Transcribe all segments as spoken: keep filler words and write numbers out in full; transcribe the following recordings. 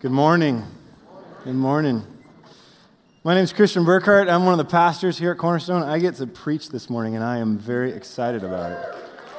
Good morning. Good morning. My name is Christian Burkhart. I'm one of the pastors here at Cornerstone. I get to preach this morning, and I am very excited about it.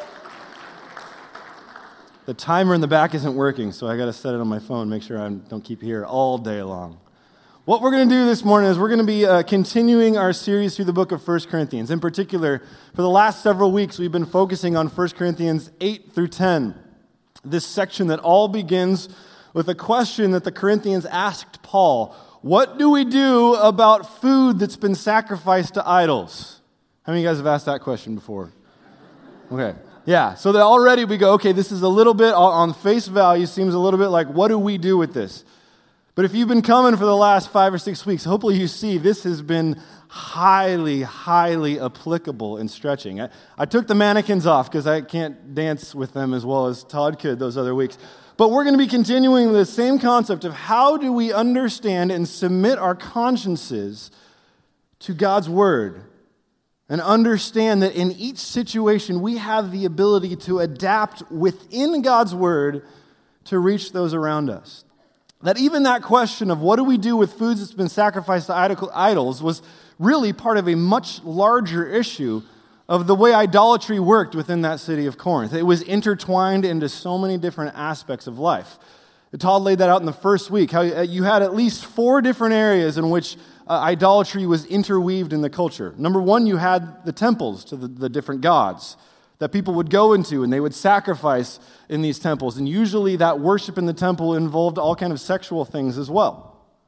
The timer in the back isn't working, so I got to set it on my phone, make sure I don't keep you here all day long. What we're going to do this morning is we're going to be uh, continuing our series through the book of First Corinthians. In particular, for the last several weeks, we've been focusing on First Corinthians eight through ten, this section that all begins with a question that the Corinthians asked Paul. What do we do about food that's been sacrificed to idols? How many of you guys have asked that question before? Okay. Yeah, so that already we go, okay, this is a little bit, on face value, seems a little bit like, what do we do with this? But if you've been coming for the last five or six weeks, hopefully you see this has been highly, highly applicable in stretching. I, I took the mannequins off because I can't dance with them as well as Todd could those other weeks. But we're going to be continuing the same concept of how do we understand and submit our consciences to God's Word and understand that in each situation we have the ability to adapt within God's Word to reach those around us. That even that question of what do we do with foods that's been sacrificed to idols was really part of a much larger issue of the way idolatry worked within that city of Corinth. It was intertwined into so many different aspects of life. Todd laid that out in the first week, how you had at least four different areas in which uh, idolatry was interweaved in the culture. Number one, you had the temples to the, the different gods that people would go into, and they would sacrifice in these temples. And usually that worship in the temple involved all kind of sexual things as well.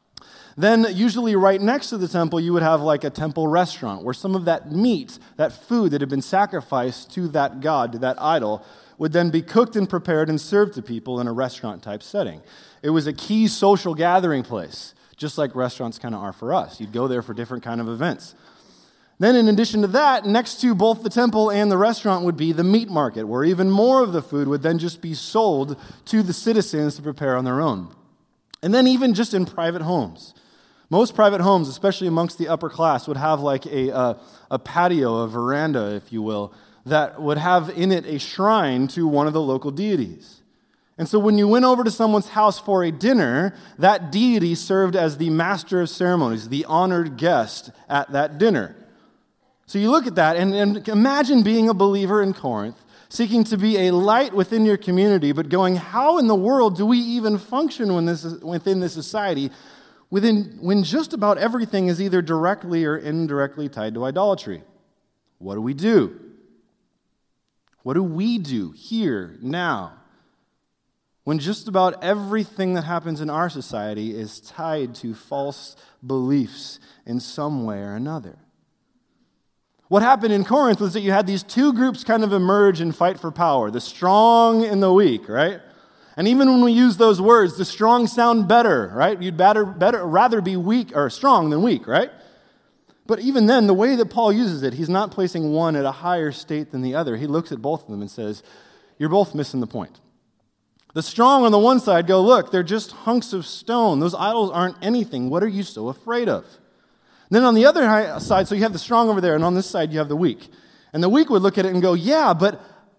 Then, usually right next to the temple, you would have like a temple restaurant where some of that meat, that food that had been sacrificed to that god, to that idol, would then be cooked and prepared and served to people in a restaurant-type setting. It was a key social gathering place, just like restaurants kind of are for us. You'd go there for different kind of events. Then, in addition to that, next to both the temple and the restaurant would be the meat market, where even more of the food would then just be sold to the citizens to prepare on their own. And then even just in private homes. Most private homes, especially amongst the upper class, would have like a, a, a patio, a veranda, if you will, that would have in it a shrine to one of the local deities. And so when you went over to someone's house for a dinner, that deity served as the master of ceremonies, the honored guest at that dinner. So you look at that and, and imagine being a believer in Corinth, seeking to be a light within your community, but going, how in the world do we even function when this is, within this society within, when just about everything is either directly or indirectly tied to idolatry? What do we do? What do we do here, now, when just about everything that happens in our society is tied to false beliefs in some way or another? What happened in Corinth was that you had these two groups kind of emerge and fight for power, the strong and the weak, right? And even when we use those words, the strong sound better, right? You'd better, better, rather be weak or strong than weak, right? But even then, the way that Paul uses it, he's not placing one at a higher state than the other. He looks at both of them and says, you're both missing the point. The strong on the one side go, look, they're just hunks of stone. Those idols aren't anything. What are you so afraid of? And then on the other side, so you have the strong over there, and on this side you have the weak. And the weak would look at it and go, yeah, but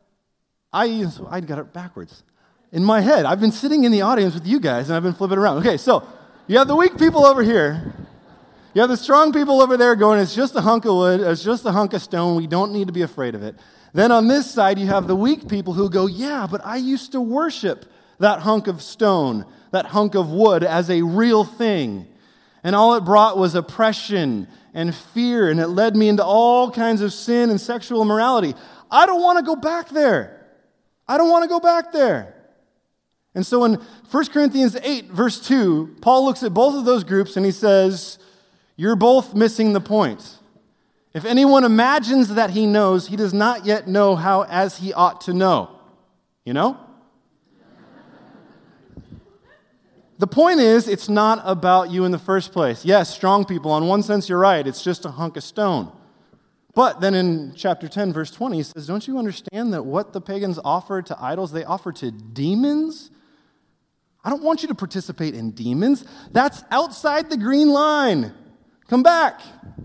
I, I got it backwards. In my head, I've been sitting in the audience with you guys, and I've been flipping around. Okay, so you have the weak people over here. You have the strong people over there going, it's just a hunk of wood, it's just a hunk of stone, we don't need to be afraid of it. Then on this side, you have the weak people who go, yeah, but I used to worship that hunk of stone, that hunk of wood as a real thing. And all it brought was oppression and fear, and it led me into all kinds of sin and sexual immorality. I don't want to go back there. I don't want to go back there. And so in First Corinthians eight, verse two, Paul looks at both of those groups and he says, you're both missing the point. If anyone imagines that he knows, he does not yet know how as he ought to know. You know? The point is, it's not about you in the first place. Yes, strong people, on one sense you're right, it's just a hunk of stone. But then in chapter ten, verse twenty, he says, don't you understand that what the pagans offer to idols, they offer to demons? I don't want you to participate in demons. That's outside the green line. Come back.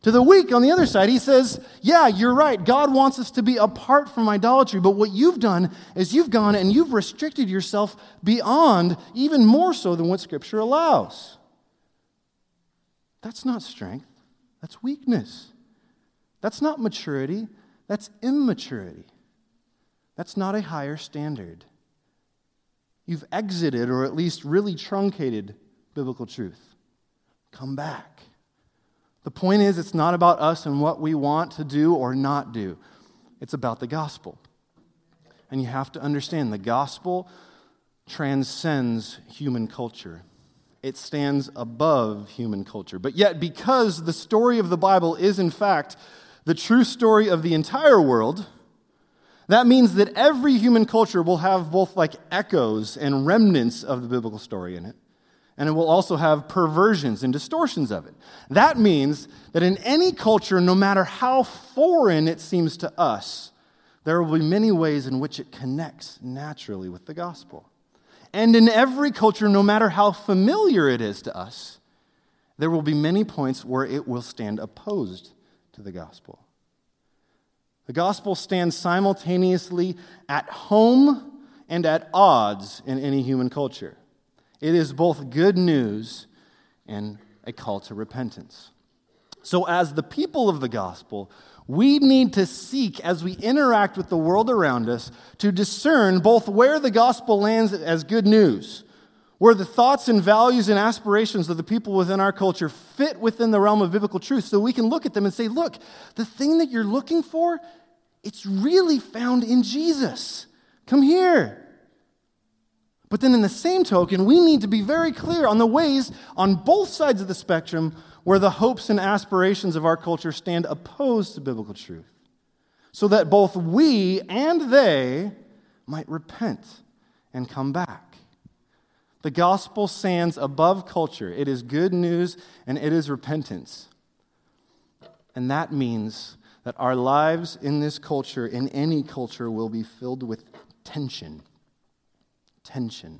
To the weak, on the other side, he says, yeah, you're right. God wants us to be apart from idolatry, but what you've done is you've gone and you've restricted yourself beyond, even more so than what Scripture allows. That's not strength. That's weakness. That's not maturity. That's immaturity. That's not a higher standard. You've exited, or at least really truncated, biblical truth. Come back. The point is, it's not about us and what we want to do or not do. It's about the gospel. And you have to understand, the gospel transcends human culture. It stands above human culture. But yet, because the story of the Bible is, in fact, the true story of the entire world, that means that every human culture will have both like echoes and remnants of the biblical story in it. And it will also have perversions and distortions of it. That means that in any culture, no matter how foreign it seems to us, there will be many ways in which it connects naturally with the gospel. And in every culture, no matter how familiar it is to us, there will be many points where it will stand opposed to the gospel. The gospel stands simultaneously at home and at odds in any human culture. It is both good news and a call to repentance. So as the people of the gospel, we need to seek, as we interact with the world around us, to discern both where the gospel lands as good news, where the thoughts and values and aspirations of the people within our culture fit within the realm of biblical truth, so we can look at them and say, look, the thing that you're looking for, it's really found in Jesus. Come here. But then in the same token, we need to be very clear on the ways on both sides of the spectrum where the hopes and aspirations of our culture stand opposed to biblical truth, so that both we and they might repent and come back. The gospel stands above culture. It is good news and it is repentance. And that means that our lives in this culture, in any culture, will be filled with tension. Tension.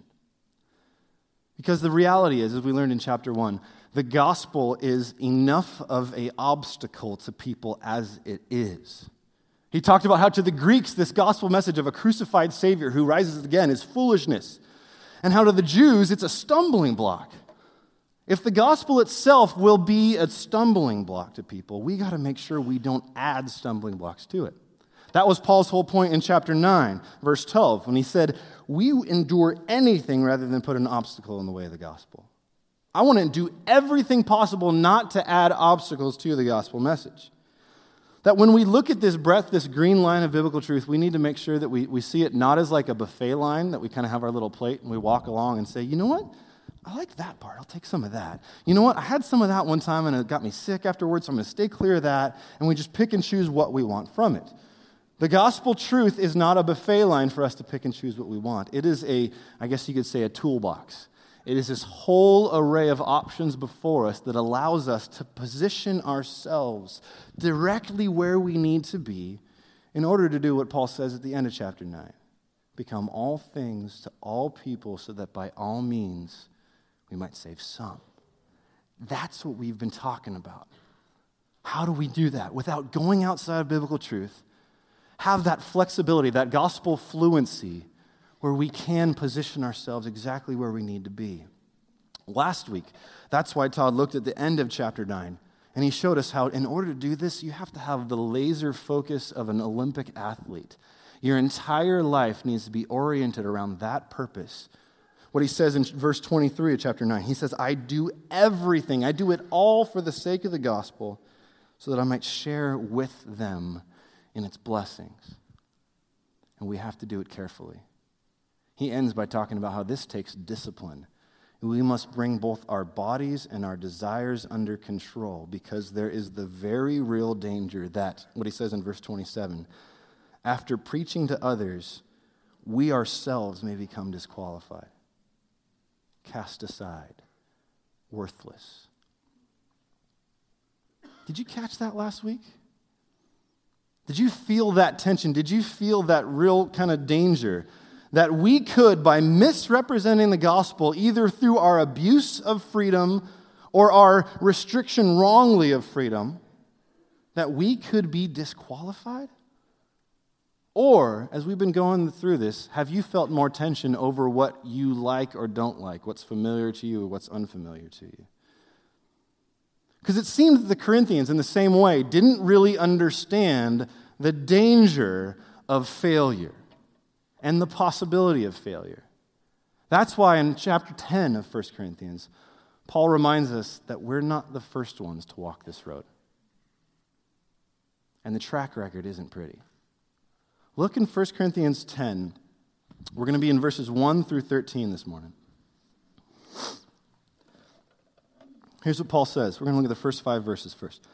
Because the reality is, as we learned in chapter one, the gospel is enough of an obstacle to people as it is. He talked about how to the Greeks, this gospel message of a crucified Savior who rises again is foolishness. And how to the Jews, it's a stumbling block. If the gospel itself will be a stumbling block to people, we got to make sure we don't add stumbling blocks to it. That was Paul's whole point in chapter nine, verse twelve, when he said, we endure anything rather than put an obstacle in the way of the gospel. I want to do everything possible not to add obstacles to the gospel message. That when we look at this breadth, this green line of biblical truth, we need to make sure that we, we see it not as like a buffet line, that we kind of have our little plate and we walk along and say, you know what? I like that part. I'll take some of that. You know what? I had some of that one time and it got me sick afterwards, so I'm going to stay clear of that. And we just pick and choose what we want from it. The gospel truth is not a buffet line for us to pick and choose what we want. It is a, I guess you could say, a toolbox. It is this whole array of options before us that allows us to position ourselves directly where we need to be in order to do what Paul says at the end of chapter nine. Become all things to all people so that by all means we might save some. That's what we've been talking about. How do we do that without going outside of biblical truth? Have that flexibility, that gospel fluency, where we can position ourselves exactly where we need to be. Last week, that's why Todd looked at the end of chapter nine, and he showed us how in order to do this, you have to have the laser focus of an Olympic athlete. Your entire life needs to be oriented around that purpose. What he says in verse twenty-three of chapter nine, he says, I do everything, I do it all for the sake of the gospel, so that I might share with them in its blessings. And we have to do it carefully. He ends by talking about how this takes discipline. We must bring both our bodies and our desires under control, because there is the very real danger that, what he says in verse twenty-seven, after preaching to others, we ourselves may become disqualified, cast aside, worthless. Did you catch that last week? Did you feel that tension? Did you feel that real kind of danger? That we could, by misrepresenting the gospel, either through our abuse of freedom or our restriction wrongly of freedom, that we could be disqualified? Or, as we've been going through this, have you felt more tension over what you like or don't like, what's familiar to you or what's unfamiliar to you? Because it seemed that the Corinthians, in the same way, didn't really understand the danger of failure and the possibility of failure. That's why in chapter ten of First Corinthians, Paul reminds us that we're not the first ones to walk this road. And the track record isn't pretty. Look in First Corinthians ten. We're going to be in verses one through thirteen this morning. Here's what Paul says. We're going to look at the first five verses first.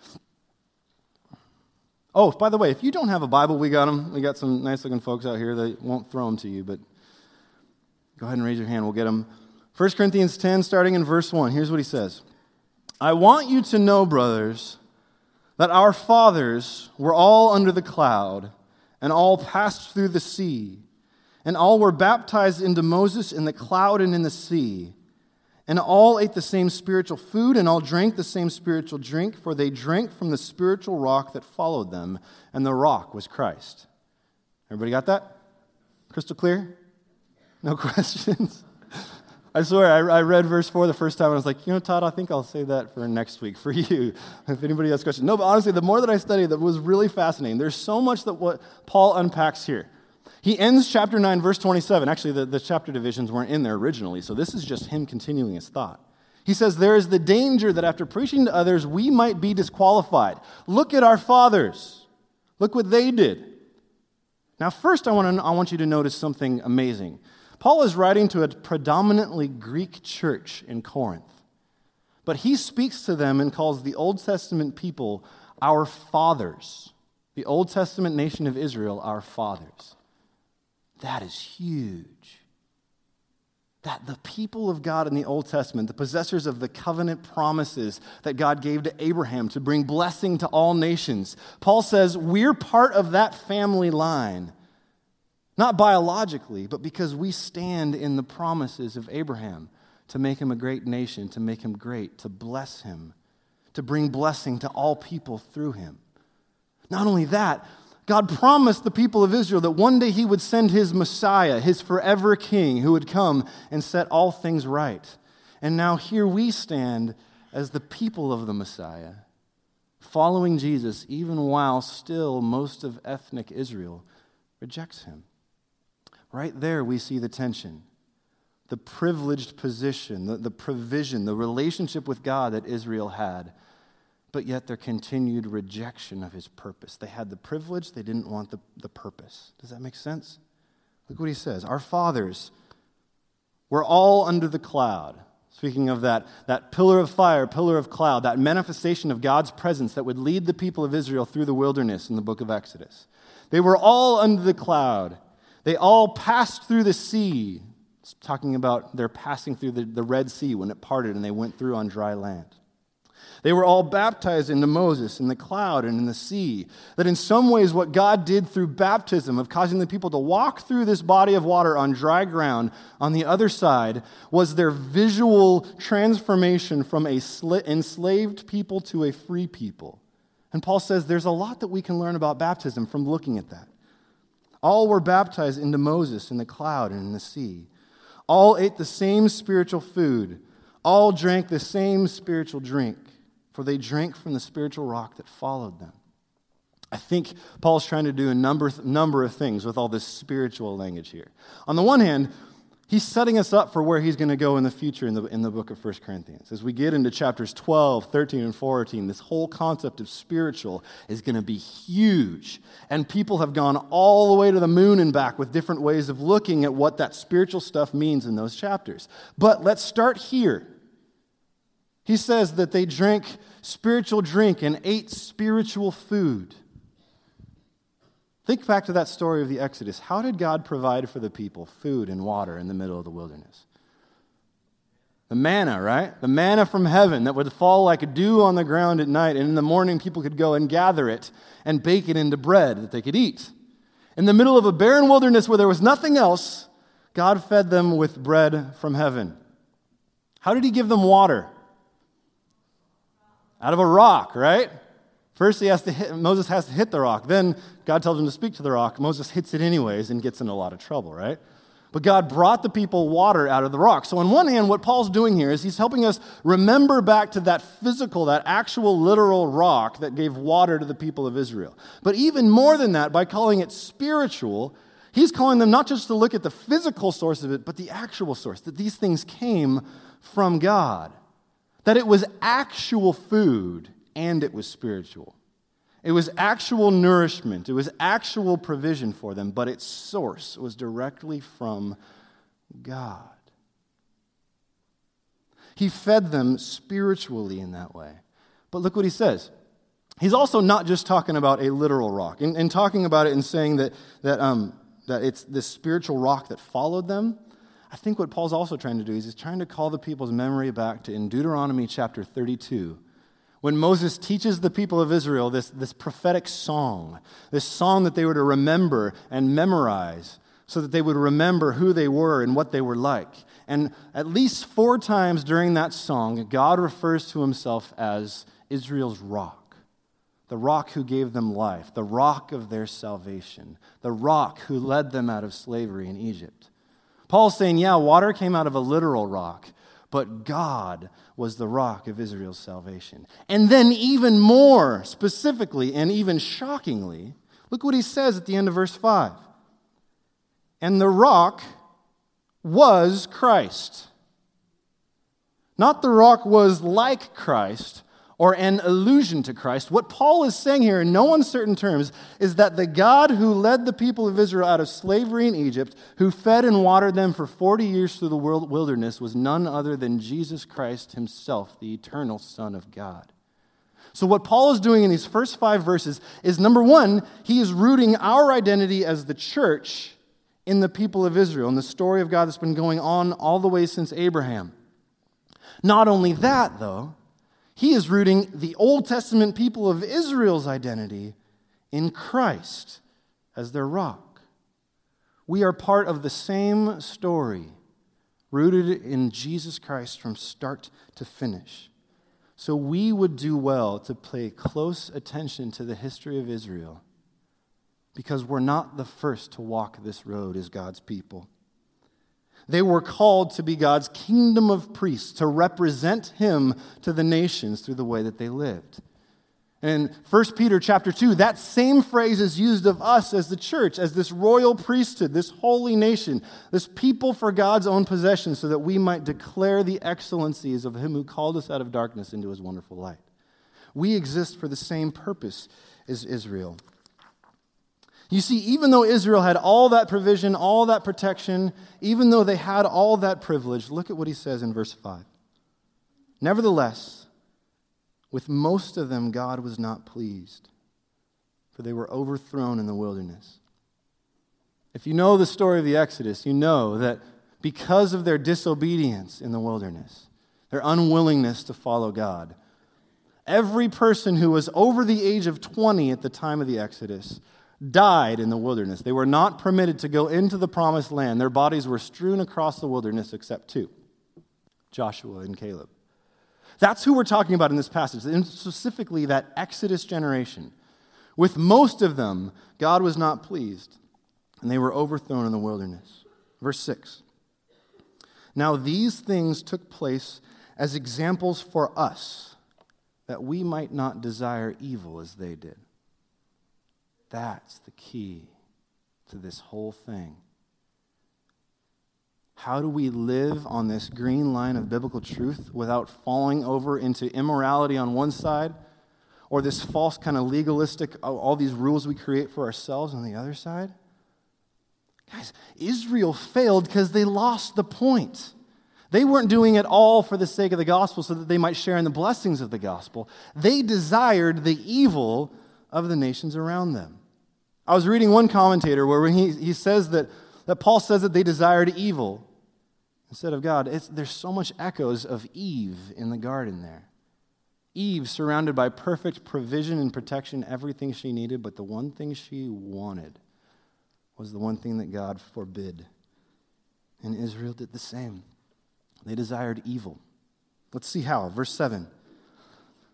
Oh, by the way, if you don't have a Bible, we got them. We got some nice-looking folks out here that won't throw them to you, but go ahead and raise your hand. We'll get them. First Corinthians ten, starting in verse one. Here's what he says. I want you to know, brothers, that our fathers were all under the cloud, and all passed through the sea, and all were baptized into Moses in the cloud and in the sea, and all ate the same spiritual food, and all drank the same spiritual drink, for they drank from the spiritual rock that followed them, and the rock was Christ. Everybody got that? Crystal clear? No questions? I swear, I, I read verse four the first time, and I was like, you know, Todd, I think I'll say that for next week for you, if anybody has questions. No, but honestly, the more that I studied, that was really fascinating. There's so much that what Paul unpacks here. He ends chapter nine, verse twenty-seven. Actually, the, the chapter divisions weren't in there originally, so this is just him continuing his thought. He says, there is the danger that after preaching to others, we might be disqualified. Look at our fathers. Look what they did. Now, first, I want to, I want you to notice something amazing. Paul is writing to a predominantly Greek church in Corinth, but he speaks to them and calls the Old Testament people our fathers, the Old Testament nation of Israel, our fathers. That is huge. That the people of God in the Old Testament, the possessors of the covenant promises that God gave to Abraham to bring blessing to all nations, Paul says we're part of that family line. Not biologically, but because we stand in the promises of Abraham to make him a great nation, to make him great, to bless him, to bring blessing to all people through him. Not only that, God promised the people of Israel that one day he would send his Messiah, his forever king, who would come and set all things right. And now here we stand as the people of the Messiah, following Jesus, even while still most of ethnic Israel rejects him. Right there we see the tension, the privileged position, the, the provision, the relationship with God that Israel had, but yet their continued rejection of his purpose. They had the privilege, they didn't want the, the purpose. Does that make sense? Look what he says. Our fathers were all under the cloud. Speaking of that, that pillar of fire, pillar of cloud, that manifestation of God's presence that would lead the people of Israel through the wilderness in the book of Exodus. They were all under the cloud. They all passed through the sea. It's talking about their passing through the, the Red Sea when it parted and they went through on dry land. They were all baptized into Moses in the cloud and in the sea. That in some ways what God did through baptism of causing the people to walk through this body of water on dry ground on the other side was their visual transformation from a sl- enslaved people to a free people. And Paul says there's a lot that we can learn about baptism from looking at that. All were baptized into Moses in the cloud and in the sea. All ate the same spiritual food. All drank the same spiritual drink, for they drank from the spiritual rock that followed them. I think Paul's trying to do a number, number of things with all this spiritual language here. On the one hand, he's setting us up for where he's going to go in the future in the, in the book of First Corinthians. As we get into chapters twelve, thirteen, and fourteen, this whole concept of spiritual is going to be huge. And people have gone all the way to the moon and back with different ways of looking at what that spiritual stuff means in those chapters. But let's start here. He says that they drank spiritual drink and ate spiritual food. Think back to that story of the Exodus. How did God provide for the people food and water in the middle of the wilderness? The manna, right? The manna from heaven that would fall like a dew on the ground at night, and in the morning people could go and gather it and bake it into bread that they could eat. In the middle of a barren wilderness where there was nothing else, God fed them with bread from heaven. How did he give them water? Out of a rock, right? First, he has to hit, Moses has to hit the rock. Then God tells him to speak to the rock. Moses hits it anyways and gets in a lot of trouble, right? But God brought the people water out of the rock. So on one hand, what Paul's doing here is he's helping us remember back to that physical, that actual literal rock that gave water to the people of Israel. But even more than that, by calling it spiritual, he's calling them not just to look at the physical source of it, but the actual source, that these things came from God, that it was actual food and it was spiritual. It was actual nourishment. It was actual provision for them, but its source was directly from God. He fed them spiritually in that way. But look what he says. He's also not just talking about a literal rock. In, in talking about it and saying that, that, um, that it's this spiritual rock that followed them, I think what Paul's also trying to do is he's trying to call the people's memory back to in Deuteronomy chapter thirty-two, when Moses teaches the people of Israel this, this prophetic song, this song that they were to remember and memorize so that they would remember who they were and what they were like. And at least four times during that song, God refers to himself as Israel's rock, the rock who gave them life, the rock of their salvation, the rock who led them out of slavery in Egypt. Paul's saying, yeah, water came out of a literal rock, but God was the rock of Israel's salvation. And then even more specifically and even shockingly, look what he says at the end of verse five. And the rock was Christ. Not the rock was like Christ or an allusion to Christ. What Paul is saying here in no uncertain terms is that the God who led the people of Israel out of slavery in Egypt, who fed and watered them for forty years through the wilderness, was none other than Jesus Christ himself, the eternal Son of God. So what Paul is doing in these first five verses is, number one, he is rooting our identity as the church in the people of Israel, in the story of God that's been going on all the way since Abraham. Not only that, though, he is rooting the Old Testament people of Israel's identity in Christ as their rock. We are part of the same story, rooted in Jesus Christ from start to finish. So we would do well to pay close attention to the history of Israel, because we're not the first to walk this road as God's people. They were called to be God's kingdom of priests, to represent him to the nations through the way that they lived. And in First Peter chapter two, that same phrase is used of us as the church, as this royal priesthood, this holy nation, this people for God's own possession, so that we might declare the excellencies of him who called us out of darkness into his wonderful light. We exist for the same purpose as Israel. You see, even though Israel had all that provision, all that protection, even though they had all that privilege, look at what he says in verse five. Nevertheless, with most of them God was not pleased, for they were overthrown in the wilderness. If you know the story of the Exodus, you know that because of their disobedience in the wilderness, their unwillingness to follow God, every person who was over the age of twenty at the time of the Exodus died in the wilderness. They were not permitted to go into the promised land. Their bodies were strewn across the wilderness except two, Joshua and Caleb. That's who we're talking about in this passage, and specifically that Exodus generation. With most of them, God was not pleased, and they were overthrown in the wilderness. Verse six. Now these things took place as examples for us, that we might not desire evil as they did. That's the key to this whole thing. How do we live on this green line of biblical truth without falling over into immorality on one side, or this false kind of legalistic, all these rules we create for ourselves on the other side? Guys, Israel failed because they lost the point. They weren't doing it all for the sake of the gospel so that they might share in the blessings of the gospel. They desired the evil of the nations around them. I was reading one commentator where when he, he says that, that Paul says that they desired evil instead of God. It's, there's so much echoes of Eve in the garden there. Eve surrounded by perfect provision and protection, everything she needed, but the one thing she wanted was the one thing that God forbid. And Israel did the same. They desired evil. Let's see how. Verse seven.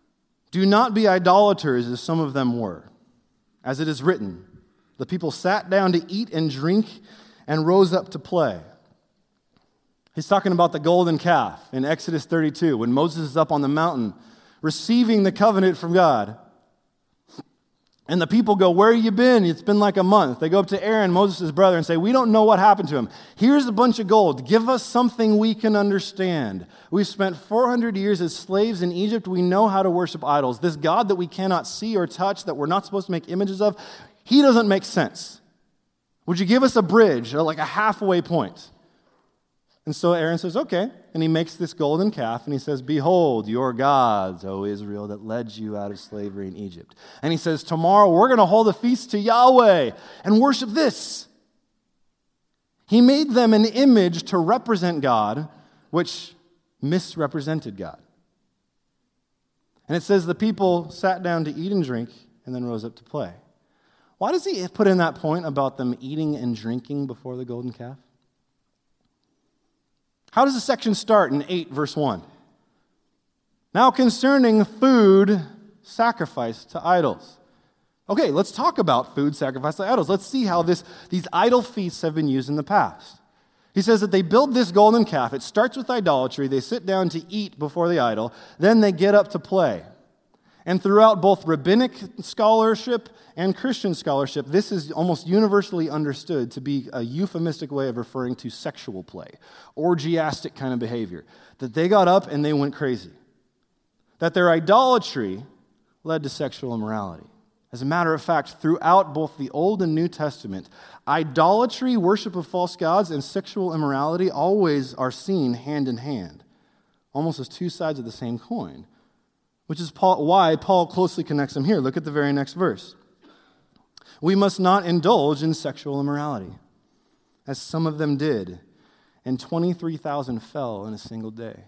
Do not be idolaters as some of them were. As it is written, the people sat down to eat and drink and rose up to play. He's talking about the golden calf in Exodus thirty-two, when Moses is up on the mountain receiving the covenant from God. And the people go, where have you been? It's been like a month. They go up to Aaron, Moses' brother, and say, we don't know what happened to him. Here's a bunch of gold. Give us something we can understand. We've spent four hundred years as slaves in Egypt. We know how to worship idols. This God that we cannot see or touch, that we're not supposed to make images of, he doesn't make sense. Would you give us a bridge, or like a halfway point? And so Aaron says, okay. And he makes this golden calf, and he says, behold, your gods, O Israel, that led you out of slavery in Egypt. And he says, tomorrow we're going to hold a feast to Yahweh and worship this. He made them an image to represent God, which misrepresented God. And it says the people sat down to eat and drink and then rose up to play. Why does he put in that point about them eating and drinking before the golden calf? How does the section start in eight, verse one? Now concerning food sacrificed to idols. Okay, let's talk about food sacrificed to idols. Let's see how this, these idol feasts have been used in the past. He says that they build this golden calf. It starts with idolatry. They sit down to eat before the idol. Then they get up to play. And throughout both rabbinic scholarship and Christian scholarship, this is almost universally understood to be a euphemistic way of referring to sexual play, orgiastic kind of behavior. That they got up and they went crazy. That their idolatry led to sexual immorality. As a matter of fact, throughout both the Old and New Testament, idolatry, worship of false gods, and sexual immorality always are seen hand in hand, almost as two sides of the same coin. Which is Paul, why Paul closely connects them here. Look at the very next verse. We must not indulge in sexual immorality, as some of them did, and twenty-three thousand fell in a single day.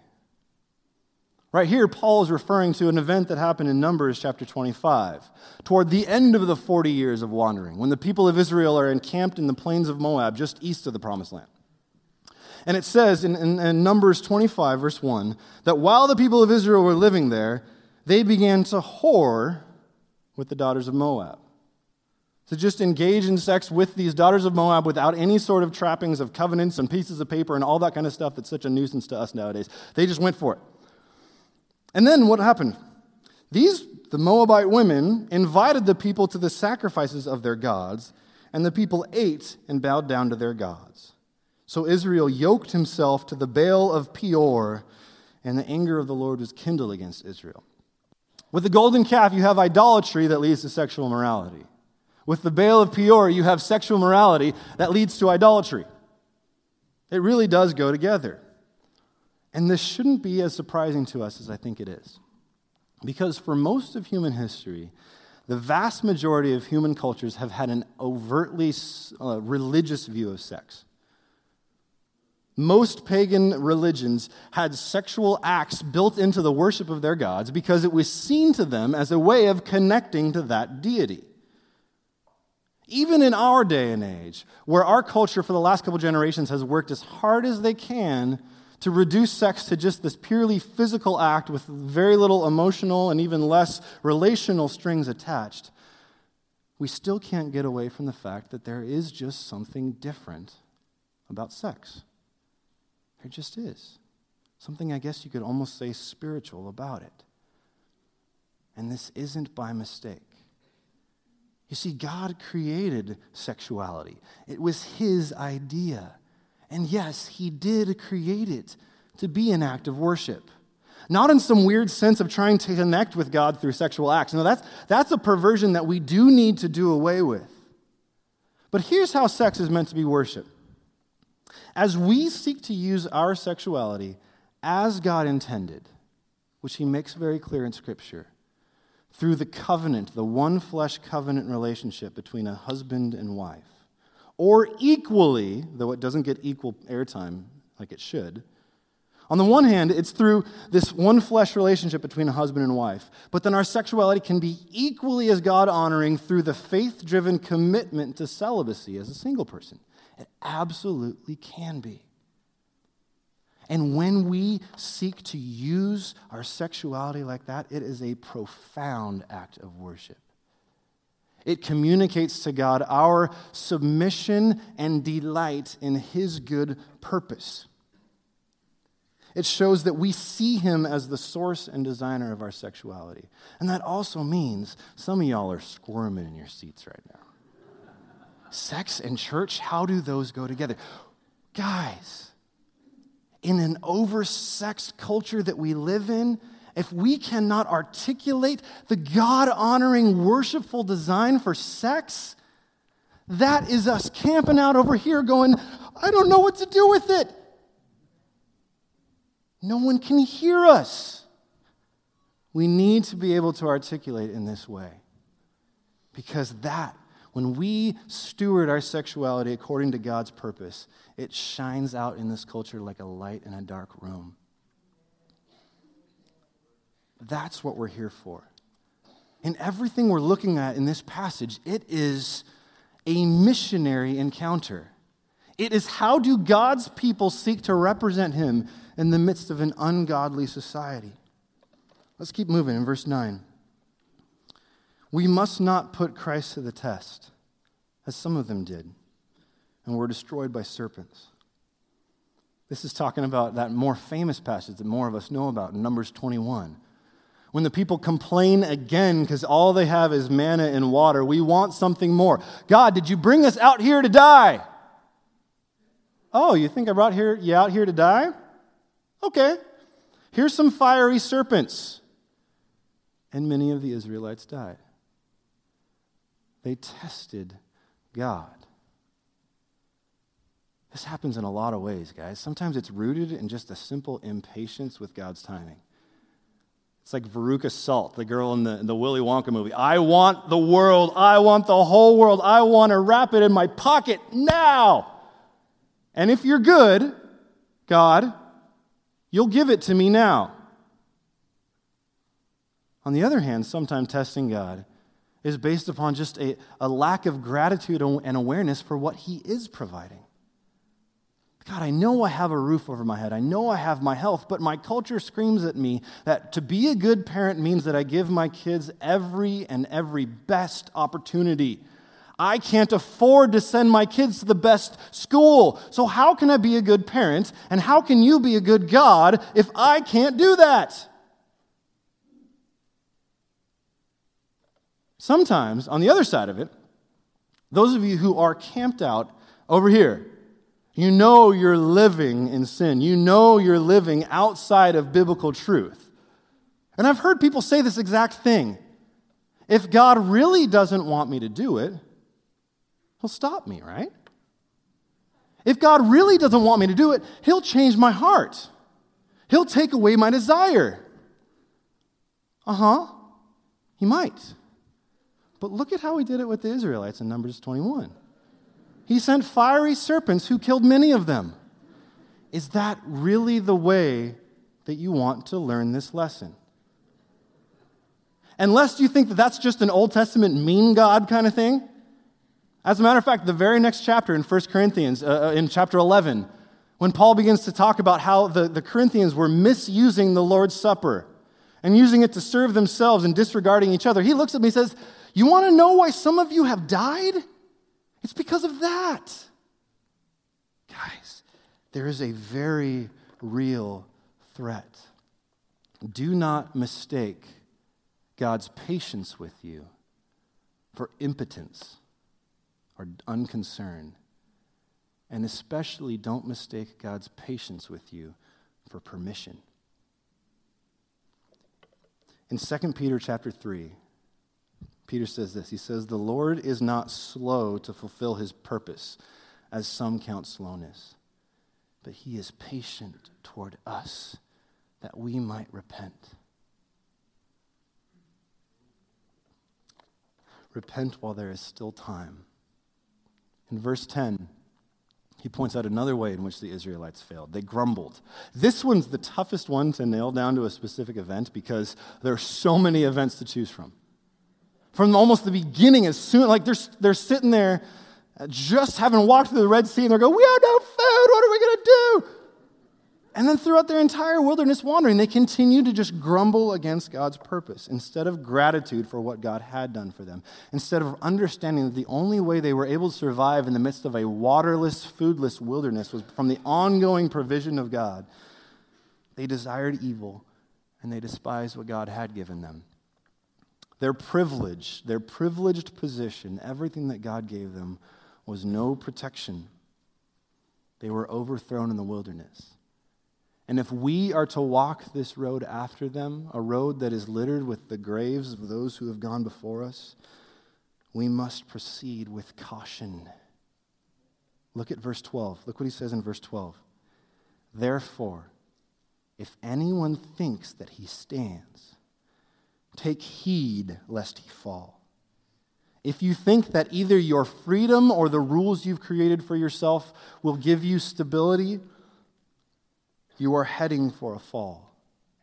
Right here, Paul is referring to an event that happened in Numbers chapter twenty-five, toward the end of the forty years of wandering, when the people of Israel are encamped in the plains of Moab, just east of the Promised Land. And it says in, in, in Numbers twenty-five, verse one, that while the people of Israel were living there, they began to whore with the daughters of Moab. To just engage in sex with these daughters of Moab without any sort of trappings of covenants and pieces of paper and all that kind of stuff that's such a nuisance to us nowadays. They just went for it. And then what happened? These, the Moabite women, invited the people to the sacrifices of their gods, and the people ate and bowed down to their gods. So Israel yoked himself to the Baal of Peor, and the anger of the Lord was kindled against Israel. With the golden calf, you have idolatry that leads to sexual immorality. With the Baal of Peor, you have sexual morality that leads to idolatry. It really does go together. And this shouldn't be as surprising to us as I think it is. Because for most of human history, the vast majority of human cultures have had an overtly uh, religious view of sex. Most pagan religions had sexual acts built into the worship of their gods because it was seen to them as a way of connecting to that deity. Even in our day and age, where our culture for the last couple generations has worked as hard as they can to reduce sex to just this purely physical act with very little emotional and even less relational strings attached, we still can't get away from the fact that there is just something different about sex. There just is. Something I guess you could almost say spiritual about it. And this isn't by mistake. You see, God created sexuality. It was his idea. And yes, he did create it to be an act of worship. Not in some weird sense of trying to connect with God through sexual acts. No, that's, that's a perversion that we do need to do away with. But here's how sex is meant to be worship. As we seek to use our sexuality as God intended, which he makes very clear in Scripture, through the covenant, the one flesh covenant relationship between a husband and wife, or equally, though it doesn't get equal airtime like it should, on the one hand, it's through this one flesh relationship between a husband and wife, but then our sexuality can be equally as God-honoring through the faith-driven commitment to celibacy as a single person. It absolutely can be. And when we seek to use our sexuality like that, it is a profound act of worship. It communicates to God our submission and delight in His good purpose. It shows that we see Him as the source and designer of our sexuality. And that also means some of y'all are squirming in your seats right now. Sex and church, how do those go together? Guys, in an oversexed culture that we live in, if we cannot articulate the God-honoring, worshipful design for sex, that is us camping out over here going, I don't know what to do with it. No one can hear us. We need to be able to articulate in this way. Because that, when we steward our sexuality according to God's purpose, it shines out in this culture like a light in a dark room. That's what we're here for. In everything we're looking at in this passage, it is a missionary encounter. It is how do God's people seek to represent Him in the midst of an ungodly society. Let's keep moving in verse nine. We must not put Christ to the test, as some of them did, and were destroyed by serpents. This is talking about that more famous passage that more of us know about in Numbers twenty-one. When the people complain again because all they have is manna and water, we want something more. God, did you bring us out here to die? Oh, you think I brought here, you out here to die? Okay. Here's some fiery serpents. And many of the Israelites died. They tested God. This happens in a lot of ways, guys. Sometimes it's rooted in just a simple impatience with God's timing. It's like Veruca Salt, the girl in the, in the Willy Wonka movie. I want the world. I want the whole world. I want to wrap it in my pocket now. And if you're good, God, you'll give it to me now. On the other hand, sometimes testing God is based upon just a, a lack of gratitude and awareness for what He is providing. God, I know I have a roof over my head. I know I have my health, but my culture screams at me that to be a good parent means that I give my kids every and every best opportunity. I can't afford to send my kids to the best school. So how can I be a good parent, and how can you be a good God if I can't do that? Sometimes, on the other side of it, those of you who are camped out over here, you know you're living in sin. You know you're living outside of biblical truth. And I've heard people say this exact thing. If God really doesn't want me to do it, He'll stop me, right? If God really doesn't want me to do it, He'll change my heart. He'll take away my desire. Uh-huh. He might. But look at how He did it with the Israelites in Numbers twenty-one. He sent fiery serpents who killed many of them. Is that really the way that you want to learn this lesson? Unless you think that that's just an Old Testament mean God kind of thing. As a matter of fact, the very next chapter in First Corinthians, uh, in chapter eleven, when Paul begins to talk about how the, the Corinthians were misusing the Lord's Supper and using it to serve themselves and disregarding each other, he looks at me and says, you want to know why some of you have died? It's because of that. Guys, there is a very real threat. Do not mistake God's patience with you for impotence or unconcern. And especially don't mistake God's patience with you for permission. In Second Peter chapter three, Peter says this. He says, the Lord is not slow to fulfill His purpose, as some count slowness, but He is patient toward us, that we might repent. Repent while there is still time. In verse ten, he points out another way in which the Israelites failed. They grumbled. This one's the toughest one to nail down to a specific event because there are so many events to choose from. From almost the beginning, as soon, like they're, they're sitting there just having walked through the Red Sea and they're going, we have no food, what are we going to do? And then throughout their entire wilderness wandering, they continued to just grumble against God's purpose instead of gratitude for what God had done for them, instead of understanding that the only way they were able to survive in the midst of a waterless, foodless wilderness was from the ongoing provision of God. They desired evil, and they despised what God had given them. Their privilege, their privileged position, everything that God gave them was no protection. They were overthrown in the wilderness. And if we are to walk this road after them, a road that is littered with the graves of those who have gone before us, we must proceed with caution. Look at verse twelve. Look what he says in verse twelve. Therefore, if anyone thinks that he stands, take heed lest he fall. If you think that either your freedom or the rules you've created for yourself will give you stability, you are heading for a fall.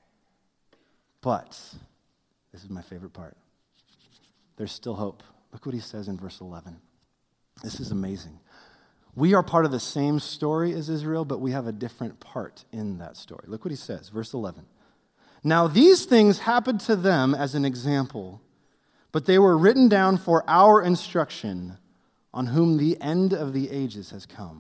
But, this is my favorite part, there's still hope. Look what he says in verse eleven. This is amazing. We are part of the same story as Israel, but we have a different part in that story. Look what he says, verse eleven. Now these things happened to them as an example, but they were written down for our instruction, on whom the end of the ages has come.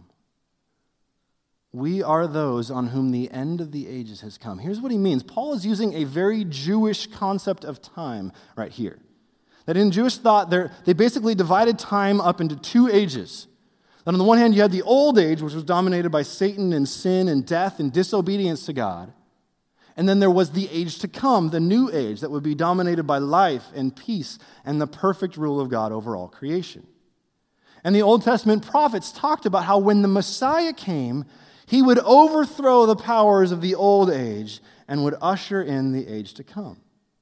We are those on whom the end of the ages has come. Here's what he means. Paul is using a very Jewish concept of time right here. That in Jewish thought, they basically divided time up into two ages. That on the one hand, you had the old age, which was dominated by Satan and sin and death and disobedience to God. And then there was the age to come, the new age, that would be dominated by life and peace and the perfect rule of God over all creation. And the Old Testament prophets talked about how when the Messiah came, he would overthrow the powers of the old age and would usher in the age to come.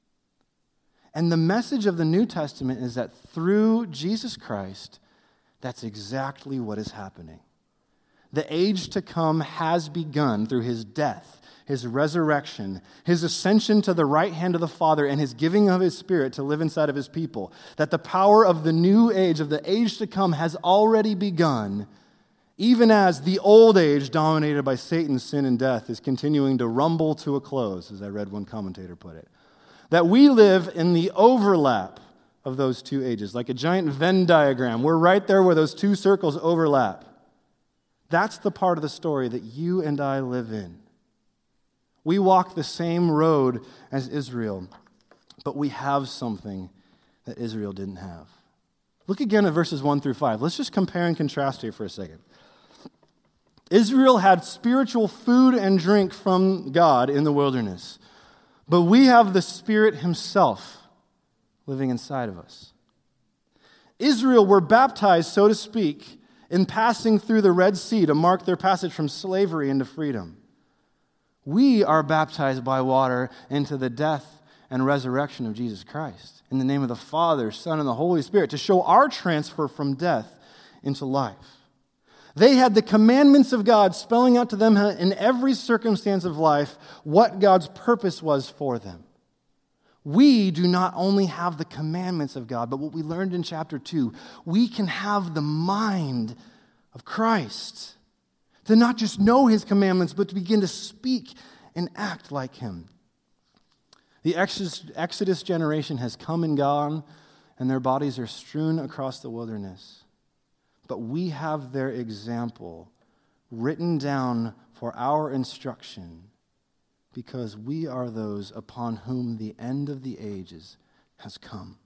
And the message of the New Testament is that through Jesus Christ, that's exactly what is happening. The age to come has begun through his death, his resurrection, his ascension to the right hand of the Father, and his giving of his Spirit to live inside of his people. That the power of the new age, of the age to come, has already begun, even as the old age, dominated by Satan, sin, and death, is continuing to rumble to a close, as I read one commentator put it. That we live in the overlap of those two ages, like a giant Venn diagram. We're right there where those two circles overlap. That's the part of the story that you and I live in. We walk the same road as Israel, but we have something that Israel didn't have. Look again at verses one through five. Let's just compare and contrast here for a second. Israel had spiritual food and drink from God in the wilderness, but we have the Spirit himself living inside of us. Israel were baptized, so to speak, in passing through the Red Sea to mark their passage from slavery into freedom. We are baptized by water into the death and resurrection of Jesus Christ, in the name of the Father, Son, and the Holy Spirit, to show our transfer from death into life. They had the commandments of God spelling out to them in every circumstance of life what God's purpose was for them. We do not only have the commandments of God, but what we learned in chapter two, we can have the mind of Christ. To not just know his commandments, but to begin to speak and act like him. The Exodus generation has come and gone, and their bodies are strewn across the wilderness. But we have their example written down for our instruction, because we are those upon whom the end of the ages has come.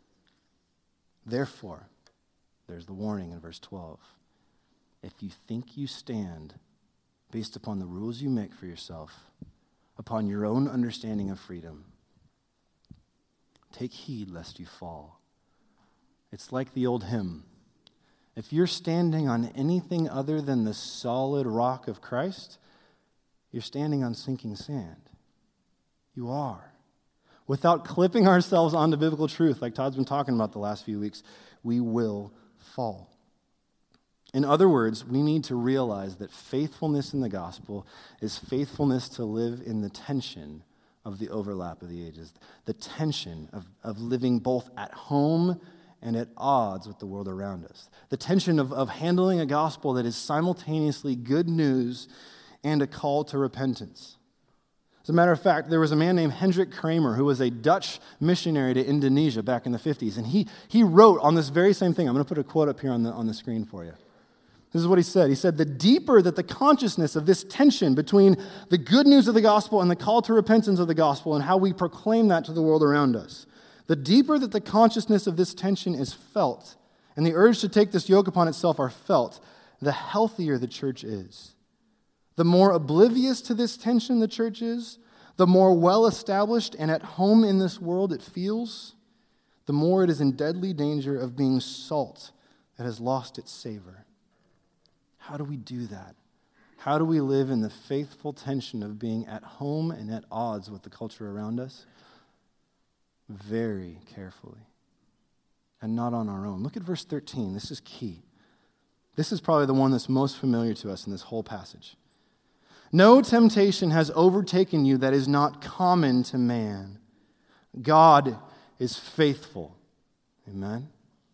Therefore, there's the warning in verse twelve. If you think you stand based upon the rules you make for yourself, upon your own understanding of freedom, take heed lest you fall. It's like the old hymn. If you're standing on anything other than the solid rock of Christ, you're standing on sinking sand. You are. Without clipping ourselves onto biblical truth, like Todd's been talking about the last few weeks, we will fall. In other words, we need to realize that faithfulness in the gospel is faithfulness to live in the tension of the overlap of the ages, the tension of, of living both at home and at odds with the world around us, the tension of, of handling a gospel that is simultaneously good news and a call to repentance. As a matter of fact, there was a man named Hendrik Kramer who was a Dutch missionary to Indonesia back in the fifties, and he, he wrote on this very same thing. I'm going to put a quote up here on the, on the screen for you. This is what he said. He said, "The deeper that the consciousness of this tension between the good news of the gospel and the call to repentance of the gospel and how we proclaim that to the world around us, the deeper that the consciousness of this tension is felt and the urge to take this yoke upon itself are felt, the healthier the church is. The more oblivious to this tension the church is, the more well-established and at home in this world it feels, the more it is in deadly danger of being salt that has lost its savor." How do we do that? How do we live in the faithful tension of being at home and at odds with the culture around us? Very carefully, and not on our own. Look at verse thirteen. This is key. This is probably the one that's most familiar to us in this whole passage. "No temptation has overtaken you that is not common to man. God is faithful." Amen.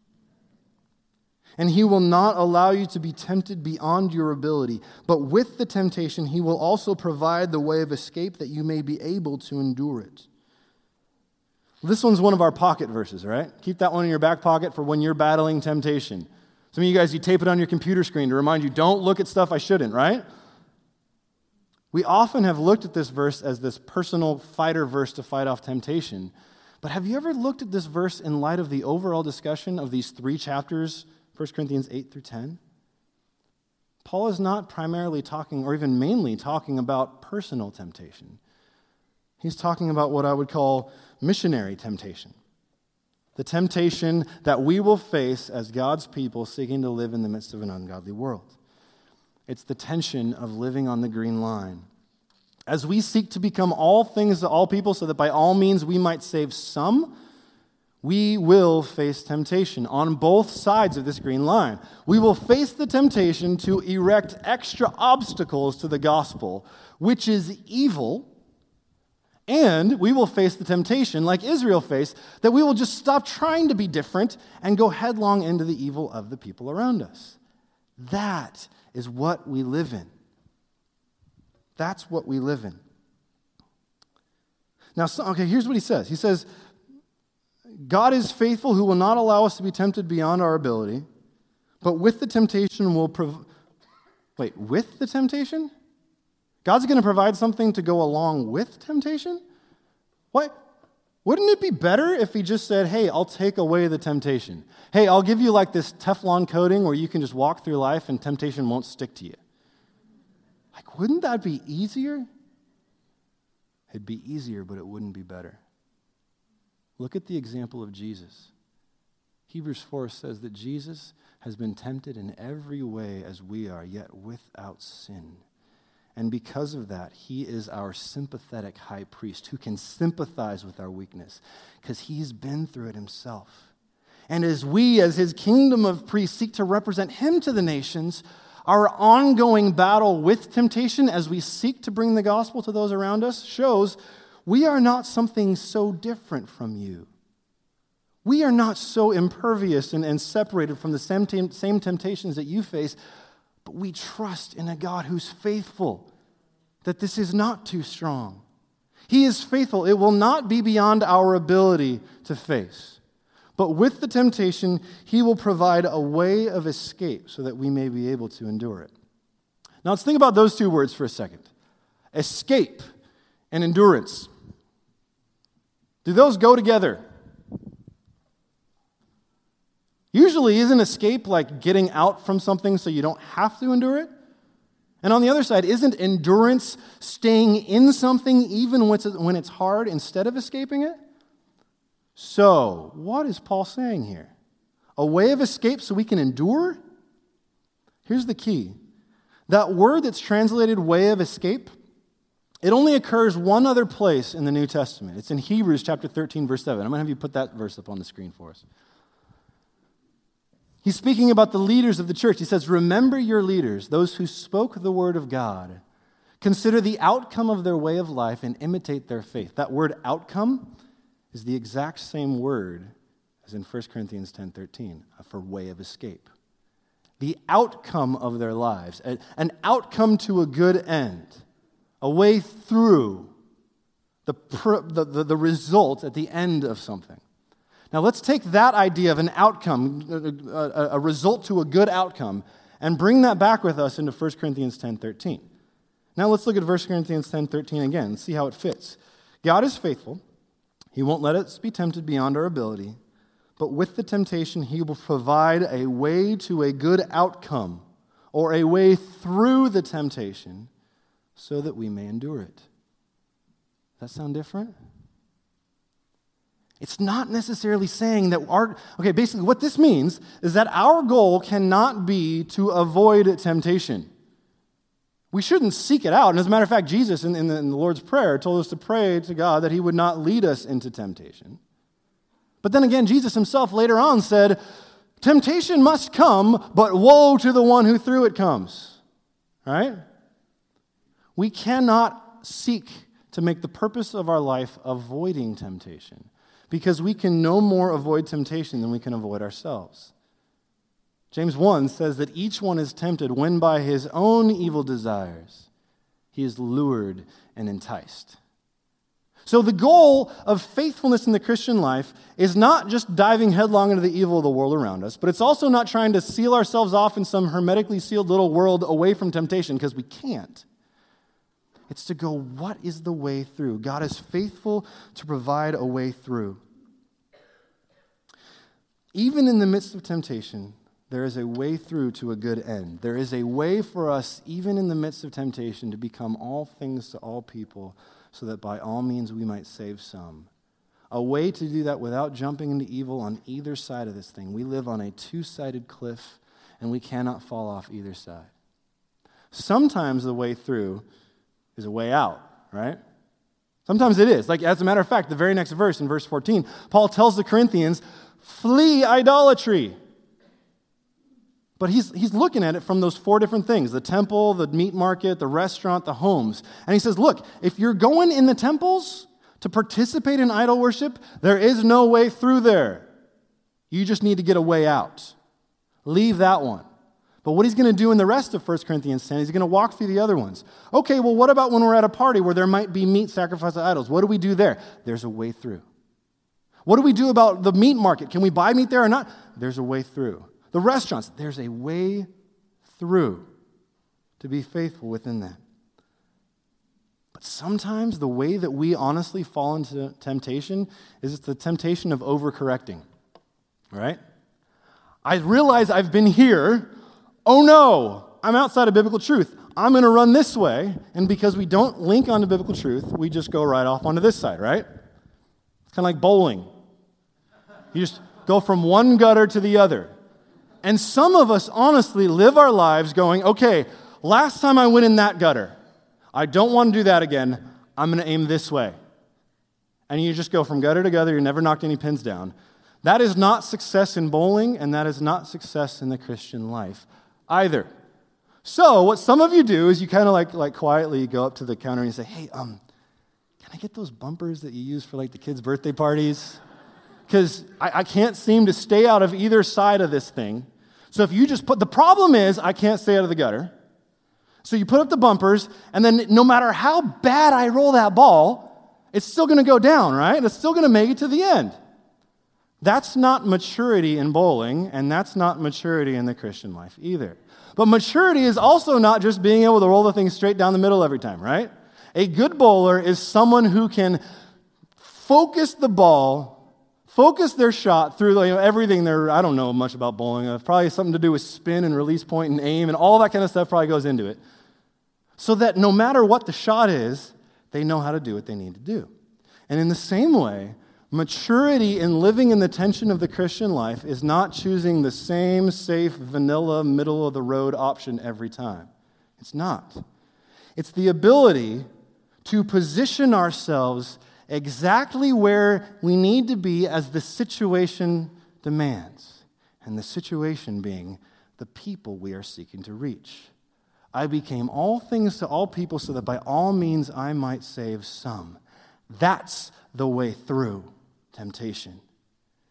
"And he will not allow you to be tempted beyond your ability, but with the temptation he will also provide the way of escape that you may be able to endure it." This one's one of our pocket verses, right? Keep that one in your back pocket for when you're battling temptation. Some of you guys, you tape it on your computer screen to remind you, don't look at stuff I shouldn't, right? We often have looked at this verse as this personal fighter verse to fight off temptation. But have you ever looked at this verse in light of the overall discussion of these three chapters, First Corinthians eight through ten? Paul is not primarily talking, or even mainly talking about personal temptation. He's talking about what I would call missionary temptation. The temptation that we will face as God's people seeking to live in the midst of an ungodly world. It's the tension of living on the green line. As we seek to become all things to all people so that by all means we might save some, we will face temptation on both sides of this green line. We will face the temptation to erect extra obstacles to the gospel, which is evil. And we will face the temptation, like Israel faced, that we will just stop trying to be different and go headlong into the evil of the people around us. That is what we live in. That's what we live in. Now, so, okay, here's what he says. He says, God is faithful who will not allow us to be tempted beyond our ability, but with the temptation will prov- Wait, with the temptation? God's going to provide something to go along with temptation? What? Wouldn't it be better if he just said, hey, I'll take away the temptation. Hey, I'll give you like this Teflon coating where you can just walk through life and temptation won't stick to you. Like, wouldn't that be easier? It'd be easier, but it wouldn't be better. Look at the example of Jesus. Hebrews four says that Jesus has been tempted in every way as we are, yet without sin. And because of that, he is our sympathetic high priest who can sympathize with our weakness because he's been through it himself. And as we, as his kingdom of priests, seek to represent him to the nations, our ongoing battle with temptation as we seek to bring the gospel to those around us shows we are not something so different from you. We are not so impervious and, and separated from the same, tem- same temptations that you face, but we trust in a God who's faithful, that this is not too strong. He is faithful. It will not be beyond our ability to face. But with the temptation, he will provide a way of escape so that we may be able to endure it. Now let's think about those two words for a second. Escape and endurance. Do those go together? Usually, isn't escape like getting out from something so you don't have to endure it? And on the other side, isn't endurance staying in something even when it's hard instead of escaping it? So, what is Paul saying here? A way of escape so we can endure? Here's the key. That word that's translated way of escape, it only occurs one other place in the New Testament. It's in Hebrews chapter thirteen, verse seven. I'm going to have you put that verse up on the screen for us. He's speaking about the leaders of the church. He says, remember your leaders, those who spoke the word of God. Consider the outcome of their way of life and imitate their faith. That word outcome is the exact same word as in First Corinthians ten thirteen for way of escape. the outcome of their lives, an outcome to a good end, a way through the, the, the, the result at the end of something. Now let's take that idea of an outcome, a, a result to a good outcome, and bring that back with us into First Corinthians ten thirteen. Now let's look at First Corinthians ten thirteen again and see how it fits. God is faithful. He won't let us be tempted beyond our ability, but with the temptation, he will provide a way to a good outcome, or a way through the temptation, so that we may endure it. Does that sound different? It's not necessarily saying that our, okay, basically what this means is that our goal cannot be to avoid temptation. We shouldn't seek it out. And as a matter of fact, Jesus in, in, the, in the Lord's Prayer told us to pray to God that he would not lead us into temptation. But then again, Jesus himself later on said, temptation must come, but woe to the one who through it comes. Right? We cannot seek to make the purpose of our life avoiding temptation, because we can no more avoid temptation than we can avoid ourselves. James one says that each one is tempted when by his own evil desires he is lured and enticed. So the goal of faithfulness in the Christian life is not just diving headlong into the evil of the world around us, but it's also not trying to seal ourselves off in some hermetically sealed little world away from temptation, because we can't. It's to go, what is the way through? God is faithful to provide a way through. Even in the midst of temptation, there is a way through to a good end. There is a way for us, even in the midst of temptation, to become all things to all people, so that by all means we might save some. A way to do that without jumping into evil on either side of this thing. We live on a two-sided cliff, and we cannot fall off either side. Sometimes the way through is a way out, right? Sometimes it is. Like, as a matter of fact, the very next verse, in verse fourteen, Paul tells the Corinthians, flee idolatry. But he's, he's looking at it from those four different things: the temple, the meat market, the restaurant, the homes. And he says, look, if you're going in the temples to participate in idol worship, there is no way through there. You just need to get a way out. Leave that one. But what he's going to do in the rest of First Corinthians ten, he's going to walk through the other ones. Okay, well, what about when we're at a party where there might be meat sacrificed to idols? What do we do there? There's a way through. What do we do about the meat market? Can we buy meat there or not? There's a way through. The restaurants, there's a way through to be faithful within that. But sometimes the way that we honestly fall into temptation is it's the temptation of overcorrecting. Right? I realize I've been here. Oh no, I'm outside of biblical truth. I'm going to run this way. And because we don't link onto biblical truth, we just go right off onto this side, right? It's kind of like bowling. You just go from one gutter to the other. And some of us honestly live our lives going, okay, last time I went in that gutter. I don't want to do that again. I'm going to aim this way. And you just go from gutter to gutter. You never knocked any pins down. That is not success in bowling, and that is not success in the Christian life either. So what some of you do is you kind of like, like quietly go up to the counter and you say, hey, um, can I get those bumpers that you use for like the kids' birthday parties? Because I, I can't seem to stay out of either side of this thing. So if you just put, the problem is I can't stay out of the gutter. So you put up the bumpers, and then no matter how bad I roll that ball, it's still going to go down, right? It's still going to make it to the end. That's not maturity in bowling, and that's not maturity in the Christian life either. But maturity is also not just being able to roll the thing straight down the middle every time, right? A good bowler is someone who can focus the ball, focus their shot through you know, everything there. I don't know much about bowling. It's probably something to do with spin and release point and aim, and all that kind of stuff probably goes into it. So that no matter what the shot is, they know how to do what they need to do. And in the same way, maturity in living in the tension of the Christian life is not choosing the same safe, vanilla, middle-of-the-road option every time. It's not. It's the ability to position ourselves exactly where we need to be as the situation demands, and the situation being the people we are seeking to reach. I became all things to all people so that by all means I might save some. That's the way through temptation.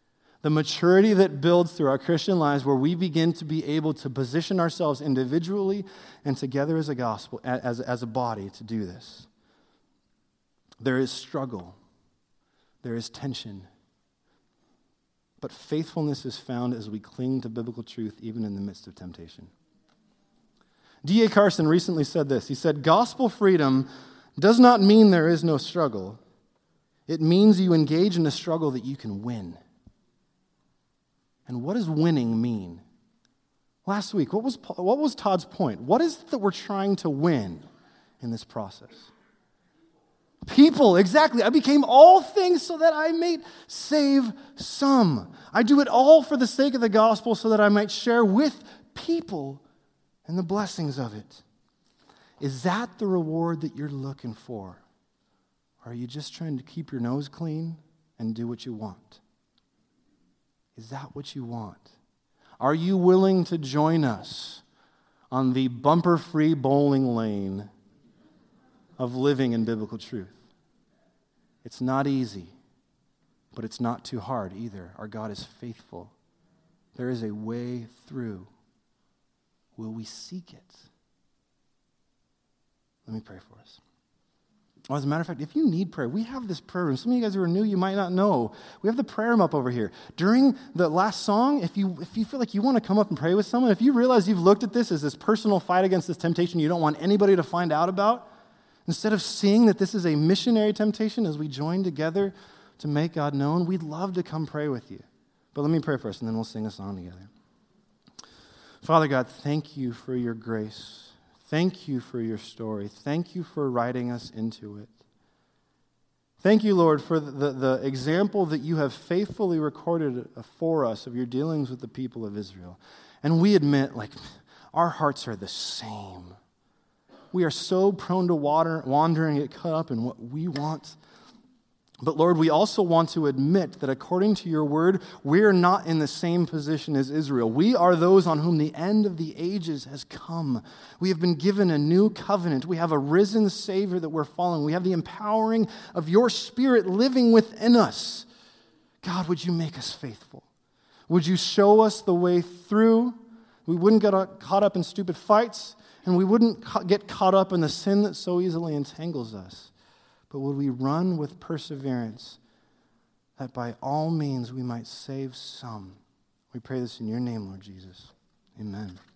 The maturity that builds through our Christian lives where we begin to be able to position ourselves individually and together as a gospel, as, as a body to do this. There is struggle. There is tension. But faithfulness is found as we cling to biblical truth even in the midst of temptation. D A Carson recently said this. He said, gospel freedom does not mean there is no struggle. It means you engage in a struggle that you can win. And what does winning mean? Last week, what was, what was Todd's point? What is it that we're trying to win in this process? People, exactly. I became all things so that I may save some. I do it all for the sake of the gospel so that I might share with people and the blessings of it. Is that the reward that you're looking for? Or are you just trying to keep your nose clean and do what you want? Is that what you want? Are you willing to join us on the bumper-free bowling lane of living in biblical truth? It's not easy, but it's not too hard either. Our God is faithful. There is a way through. Will we seek it? Let me pray for us. Well, as a matter of fact, if you need prayer, we have this prayer room. Some of you guys who are new, you might not know. We have the prayer room up over here. During the last song, if you if you feel like you want to come up and pray with someone, if you realize you've looked at this as this personal fight against this temptation you don't want anybody to find out about, instead of seeing that this is a missionary temptation as we join together to make God known, we'd love to come pray with you. But let me pray first, and then we'll sing a song together. Father God, thank you for your grace. Thank you for your story. Thank you for writing us into it. Thank you, Lord, for the, the example that you have faithfully recorded for us of your dealings with the people of Israel. And we admit, like, our hearts are the same. We are so prone to water, wander and get caught up in what we want. But Lord, we also want to admit that according to your word, we are not in the same position as Israel. We are those on whom the end of the ages has come. We have been given a new covenant. We have a risen Savior that we're following. We have the empowering of your Spirit living within us. God, would you make us faithful? Would you show us the way through? We wouldn't get caught up in stupid fights, and we wouldn't get caught up in the sin that so easily entangles us. But would we run with perseverance that by all means we might save some? We pray this in your name, Lord Jesus. Amen.